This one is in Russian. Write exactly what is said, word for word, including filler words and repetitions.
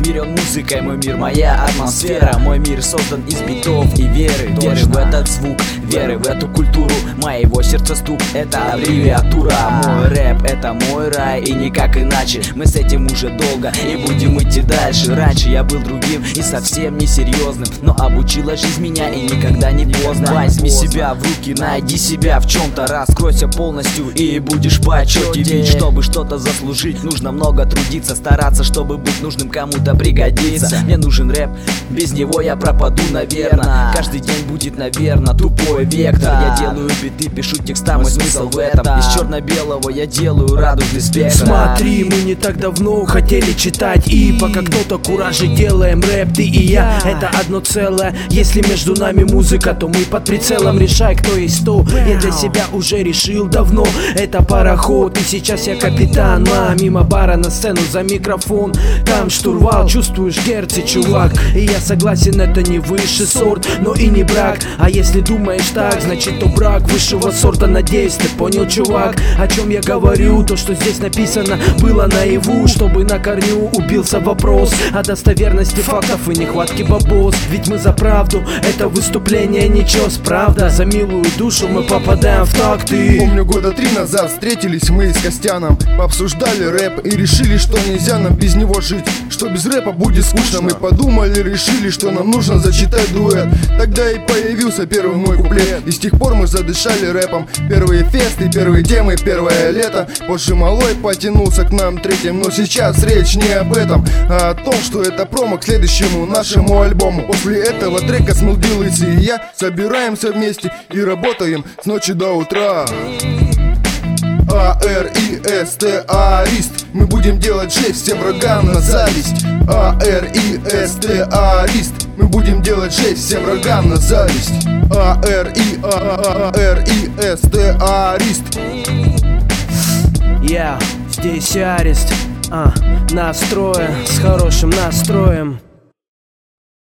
наделен музыкой мой мир, моя атмосфера. Мой мир создан из битов и веры. Веры в этот звук, веры в эту культуру. Моего сердца стук — это аббревиатура. Мой рэп — это мой рай, и никак иначе. Мы с этим уже долго и будем идти дальше. Раньше я был другим и совсем не серьезным, но обучила жизнь меня, и никогда не поздно. Возьми себя в руки, найди себя в чем-то, раскройся полностью и будешь в почете. Ведь чтобы что-то заслужить, нужно много трудиться, стараться, чтобы быть нужным кому-то пригодиться. Мне нужен рэп, без него я пропаду, наверно. Каждый день будет, наверно, тупой вектор. Я делаю биты, пишу текста, мой смысл в этом. Из черно-белого я делаю радужный спектр. Смотри, мы не так давно хотели читать, и пока кто-то куражи делаем рэп, ты и я, это одно целое. Если между нами музыка, то мы под прицелом. Решай, кто есть кто. Я для себя уже решил давно, это пароход, и сейчас я капитан. А мимо бара на сцену за микрофон, там штурвал, чувствуешь герцы, чувак. И я согласен, это не высший сорт, но и не брак. А если думаешь так, значит то брак высшего сорта. Надеюсь, ты понял, чувак, о чем я говорю. То, что здесь написано, было наяву, чтобы на корню убился вопрос о достоверности фактов и нехватке бабос. Ведь мы за правду, это выступление ничего с правда. За милую душу мы попадаем в такты. Помню, года три назад встретились мы с Костяном, пообсуждали рэп и решили, что нельзя нам без него жить, что без рэпа будет скучно. Мы подумали, решили, что нам нужно зачитать дуэт. Тогда и появился первый мой куплет, и с тех пор мы задышали рэпом. Первые фесты, первые темы, первое лето. Позже малой потянулся к нам третьим, но сейчас речь не об этом, а о том, что это промо к следующему нашему альбому. После этого трека Смолдилысь и я собираемся вместе и работаем с ночи до утра. А Р И С Т, арист. Мы будем делать жесть всем врагам на зависть. А Р И С Т, арист. Мы будем делать жесть всем врагам на зависть. А Р И Р И С Т, арист. Я, здесь арест, а, настроен, с хорошим настроем.